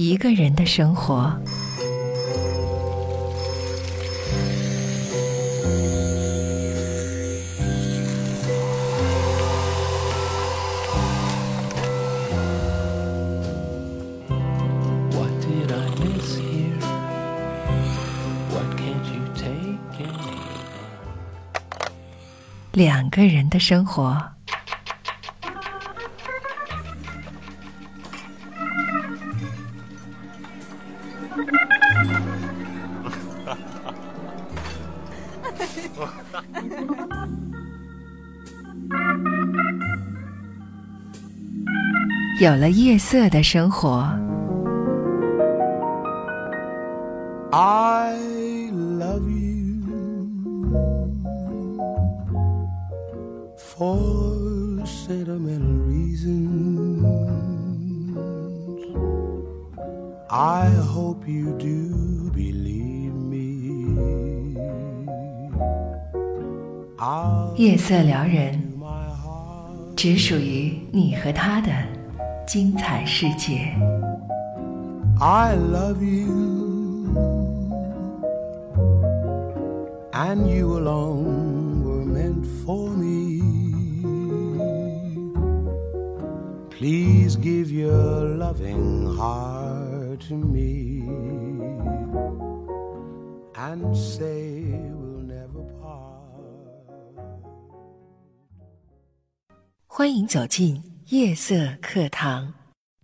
一个人的生活。两个人的生活。有了夜色的生活。 I love you for sentimental reasons. I hope you do believe me. 夜色撩人，只属于你和他的精彩世界。 I love you and you alone were meant for me. Please give your loving heart to me and say we'll never part. 欢迎走进夜色课堂。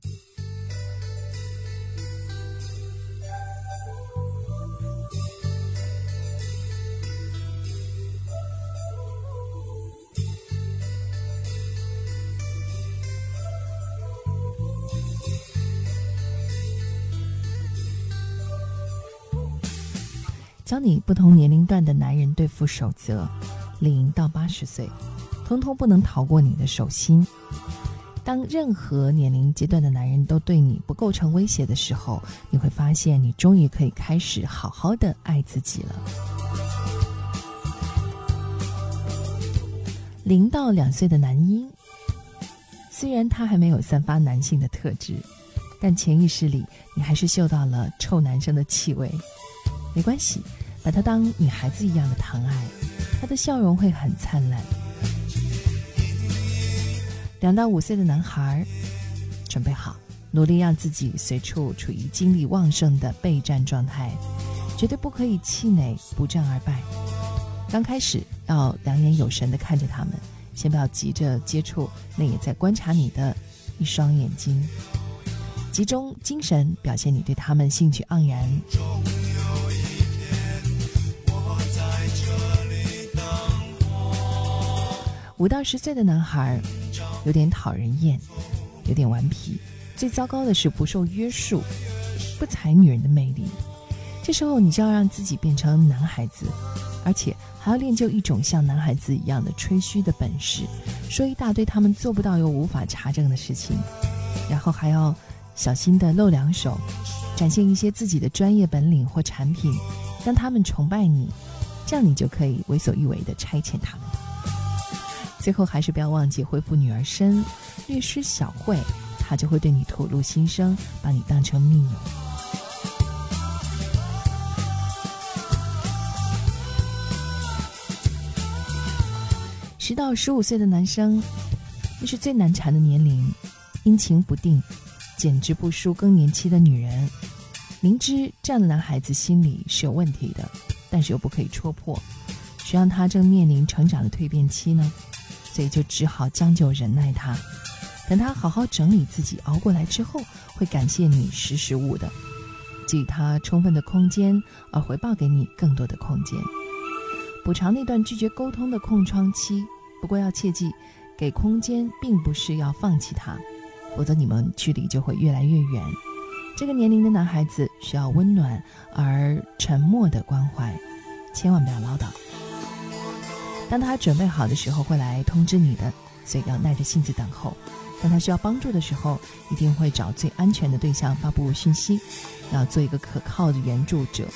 教你不同年龄段的男人对付守则，0到80岁，通通不能逃过你的手心。当任何年龄阶段的男人都对你不构成威胁的时候，你会发现你终于可以开始好好的爱自己了。0到2岁的男婴，虽然他还没有散发男性的特质，但潜意识里你还是嗅到了臭男生的气味。没关系，把他当女孩子一样的疼爱，他的笑容会很灿烂。2到5岁的男孩，准备好，努力让自己随处处于精力旺盛的备战状态，绝对不可以气馁，不战而败。刚开始要两眼有神地看着他们，先不要急着接触那也在观察你的一双眼睛，集中精神表现你对他们兴趣盎然。5到10岁的男孩有点讨人厌，有点顽皮，最糟糕的是不受约束，不踩女人的魅力。这时候你就要让自己变成男孩子，而且还要练就一种像男孩子一样的吹嘘的本事，说一大堆他们做不到又无法查证的事情，然后还要小心地露两手，展现一些自己的专业本领或产品，让他们崇拜你，这样你就可以为所欲为地差遣他们。最后还是不要忘记恢复女儿身，略施小惠，他就会对你吐露心声，把你当成密友。10到15岁的男生，那是最难缠的年龄，阴晴不定，简直不输更年期的女人。明知这样的男孩子心里是有问题的，但是又不可以戳破，谁让他正面临成长的蜕变期呢？所以就只好将就忍耐他，等他好好整理自己熬过来之后，会感谢你识时务的，给予他充分的空间，而回报给你更多的空间，补偿那段拒绝沟通的空窗期。不过要切记，给空间并不是要放弃他，否则你们距离就会越来越远。这个年龄的男孩子需要温暖而沉默的关怀，千万不要唠叨。当他准备好的时候会来通知你的，所以要耐着性子等候。当他需要帮助的时候，一定会找最安全的对象发布讯息，要做一个可靠的援助者。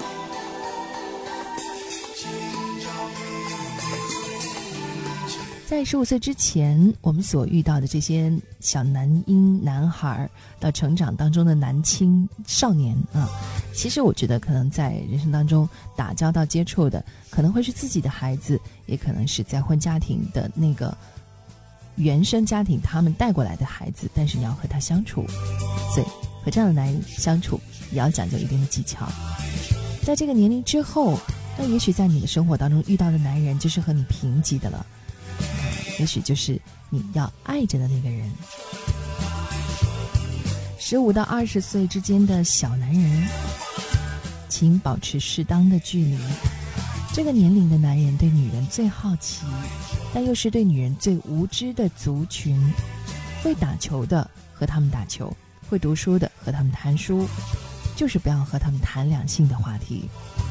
在在15岁之前，我们所遇到的这些小男婴、男孩到成长当中的男青少年啊，其实我觉得可能在人生当中打交道接触的，可能会是自己的孩子，也可能是再婚家庭的那个原生家庭他们带过来的孩子，但是你要和他相处，所以和这样的男人相处也要讲究一定的技巧。在这个年龄之后，那也许在你的生活当中遇到的男人就是和你平级的了，也许就是你要爱着的那个人。15到20岁之间的小男人，请保持适当的距离。这个年龄的男人对女人最好奇，但又是对女人最无知的族群。会打球的和他们打球，会读书的和他们谈书，就是不要和他们谈两性的话题。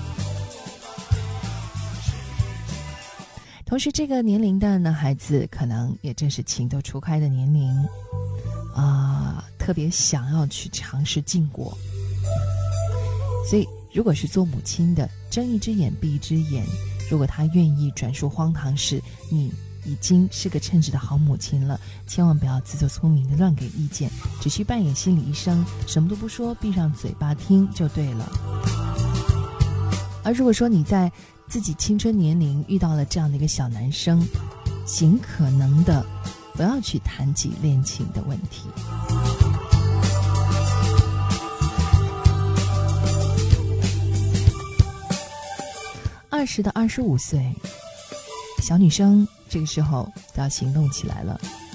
同时这个年龄的男孩子可能也正是情窦初开的年龄特别想要去尝试禁果。所以如果是做母亲的，睁一只眼闭一只眼，如果他愿意转述荒唐事，你已经是个称职的好母亲了，千万不要自作聪明的乱给意见，只需扮演心理医生，什么都不说，闭上嘴巴听就对了。而如果说你在自己青春年龄遇到了这样的一个小男生，尽可能的不要去谈及恋情的问题。20到25岁，小女生这个时候都要行动起来了。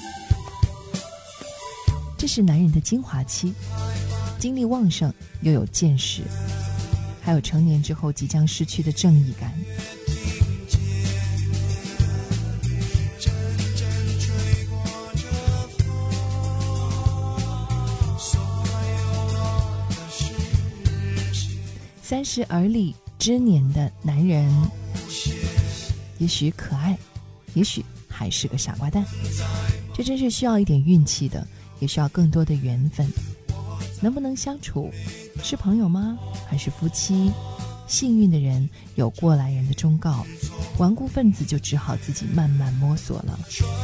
这是男人的精华期，精力旺盛，又有见识，还有成年之后即将失去的正义感。30而立之年的男人，也许可爱，也许还是个傻瓜蛋，这真是需要一点运气的，也需要更多的缘分。能不能相处，是朋友吗？还是夫妻？幸运的人有过来人的忠告，顽固分子就只好自己慢慢摸索了。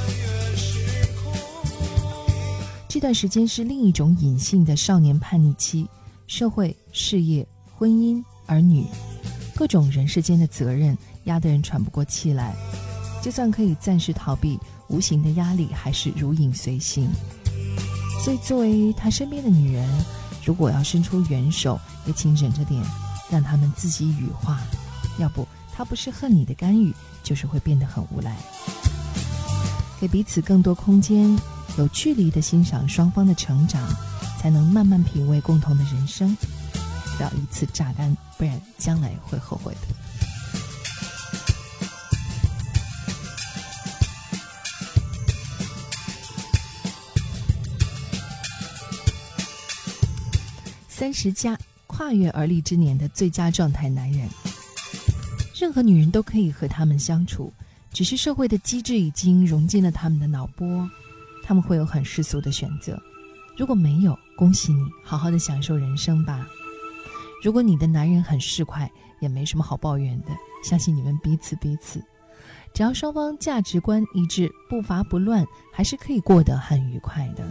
这段时间是另一种隐性的少年叛逆期，社会、事业、婚姻、儿女，各种人世间的责任压得人喘不过气来，就算可以暂时逃避，无形的压力还是如影随形。所以作为他身边的女人，如果要伸出援手，也请忍着点，让他们自己羽化，要不他不是恨你的干预，就是会变得很无赖。给彼此更多空间，有距离的欣赏双方的成长，才能慢慢品味共同的人生，不要一次榨干，不然将来会后悔的。30+跨越而立之年的最佳状态男人，任何女人都可以和他们相处，只是社会的机制已经融进了他们的脑波，他们会有很世俗的选择。如果没有，恭喜你，好好的享受人生吧。如果你的男人很市侩，也没什么好抱怨的，相信你们彼此，只要双方价值观一致，步伐不乱，还是可以过得很愉快的。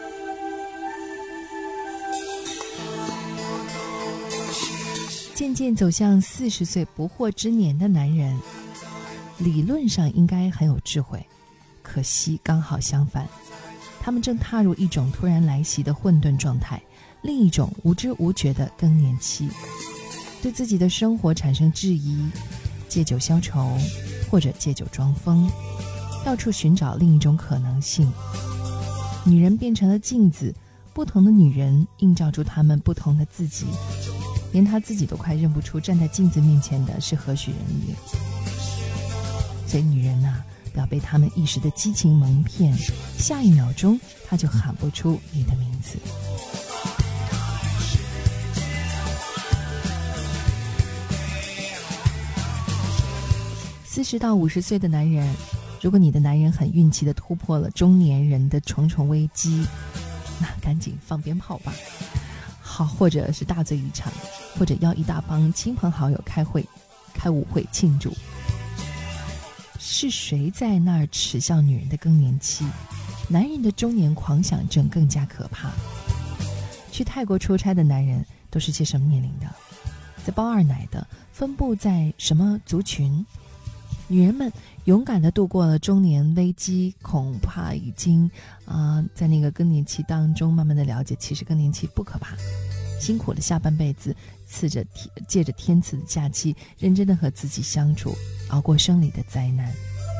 渐渐走向40岁不惑之年的男人，理论上应该很有智慧，可惜刚好相反，他们正踏入一种突然来袭的混沌状态，另一种无知无觉的更年期，对自己的生活产生质疑，借酒消愁，或者借酒装疯，到处寻找另一种可能性。女人变成了镜子，不同的女人映照出她们不同的自己，连她自己都快认不出站在镜子面前的是何许人也。所以女人啊，不要被他们一时的激情蒙骗，下一秒钟她就喊不出你的名字。40到50岁的男人，如果你的男人很运气地突破了中年人的重重危机，那赶紧放鞭炮吧，好，或者是大醉一场，或者邀一大帮亲朋好友开舞会庆祝。 是谁在那儿耻笑女人的更年期？男人的中年狂想症更加可怕。去泰国出差的男人都是些什么年龄的？在包二奶的，分布在什么族群？女人们勇敢地度过了中年危机，恐怕已经在那个更年期当中慢慢的了解，其实更年期不可怕。辛苦了下半辈子，借着天赐的假期，认真的和自己相处，熬过生理的灾难。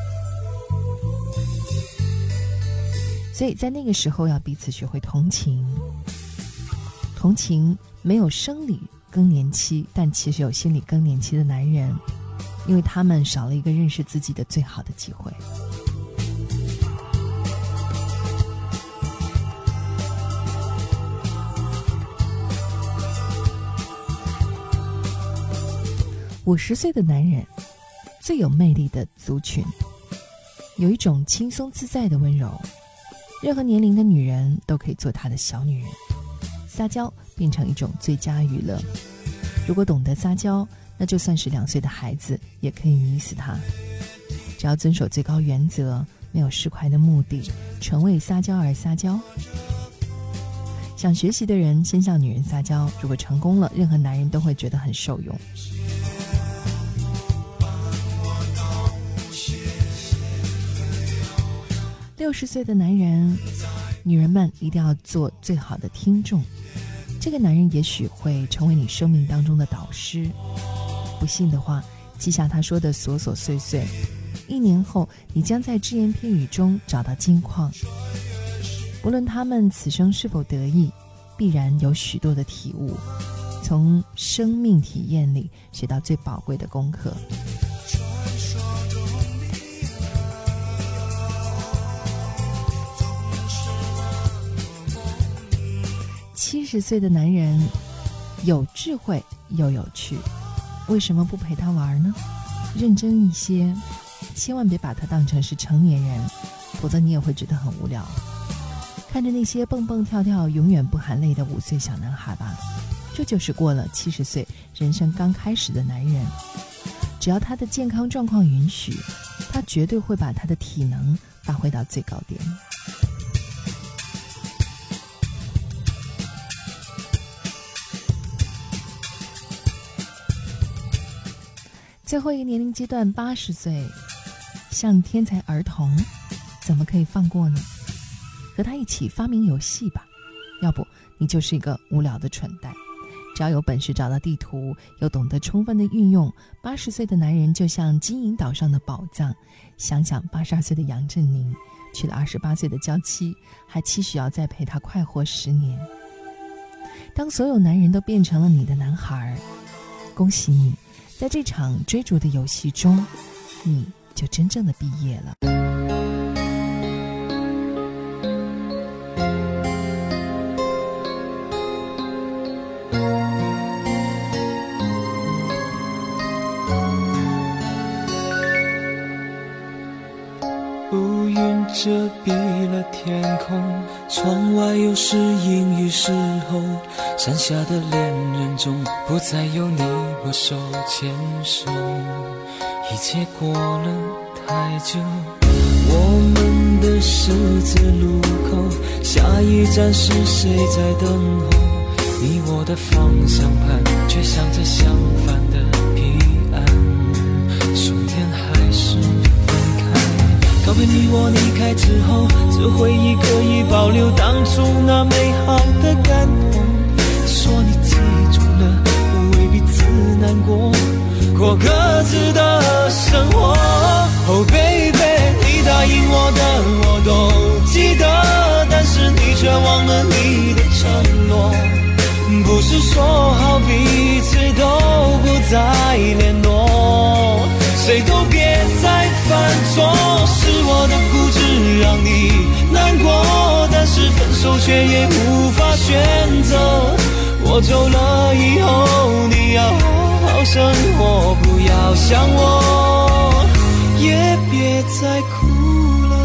所以在那个时候要彼此学会同情。同情没有生理更年期，但其实有心理更年期的男人，因为他们少了一个认识自己的最好的机会。50岁的男人最有魅力的族群，有一种轻松自在的温柔，任何年龄的女人都可以做他的小女人。撒娇变成一种最佳娱乐，如果懂得撒娇，那就算是2岁的孩子也可以迷死他。只要遵守最高原则，没有市侩的目的，纯为撒娇而撒娇。想学习的人先向女人撒娇，如果成功了，任何男人都会觉得很受用。60岁的男人，女人们一定要做最好的听众。这个男人也许会成为你生命当中的导师。不信的话，记下他说的琐琐碎碎，1年后你将在只言片语中找到金矿。不论他们此生是否得意，必然有许多的体悟，从生命体验里学到最宝贵的功课。70岁的男人有智慧又有趣，为什么不陪他玩呢？认真一些，千万别把他当成是成年人，否则你也会觉得很无聊。看着那些蹦蹦跳跳永远不含泪的5岁小男孩吧，这就是过了70岁人生刚开始的男人。只要他的健康状况允许，他绝对会把他的体能发挥到最高点。最后一个年龄阶段80岁，像天才儿童，怎么可以放过呢？和他一起发明游戏吧，要不你就是一个无聊的蠢蛋。只要有本事找到地图，又懂得充分的运用，80岁的男人就像金银岛上的宝藏。想想82岁的杨振宁娶了28岁的娇妻，还期许要再陪他快活10年。当所有男人都变成了你的男孩，恭喜你，在这场追逐的游戏中，你就真正的毕业了。 乌云遮蔽了天空，窗外又是阴雨时候，山下的恋人中不再有你我手牵手，一切过了太久，我们的十字路口，下一站是谁在等候？你我的方向盘却向着相反的彼岸，终点还是告别你我离开之后，这回忆可以保留当初那美好的感动。说你记住了，为彼此难过，过各自的生活。Oh baby， 你答应我的我都记得，但是你却忘了你的承诺。不是说好彼此都不再联络，谁都别再犯错，是我的固执让你难过，但是分手却也无法选择。我走了以后，你要好好生活，不要想我，也别再哭了。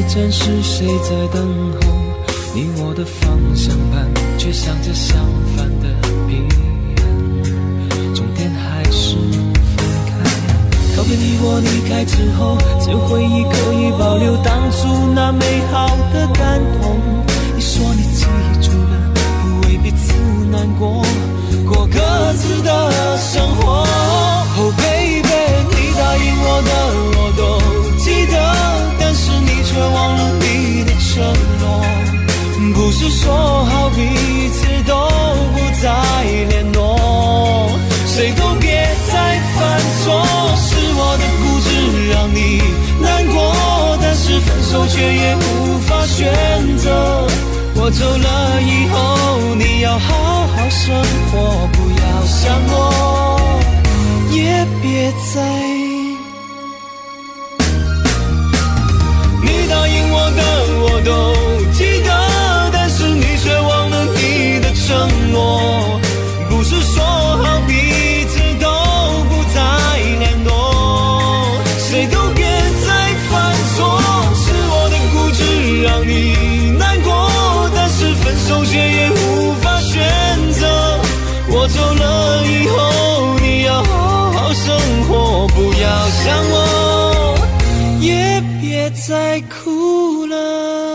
阵是谁在等候？你我的方向盘却向着相反的彼岸，终点还是分开。告别你我离开之后，只有回忆可以保留当初那美好的感动。你说你记住了，不为彼此难过，过各自的生活。Oh baby， 你答应我的我都记得，但是你却忘了你的承诺。不是说好彼此都不再联络，谁都别再犯错。是我的固执让你难过，但是分手却也无法选择。我走了以后，你要好好生活，不要想我，也别再。你答应我的我都记得，但是你却忘了你的承诺。不是说好彼此都不再联络，谁都别再犯错。是我的固执让你难过，但是分手却也无法选择。我走了以后，你要好好生活，不要想我，也别再哭了。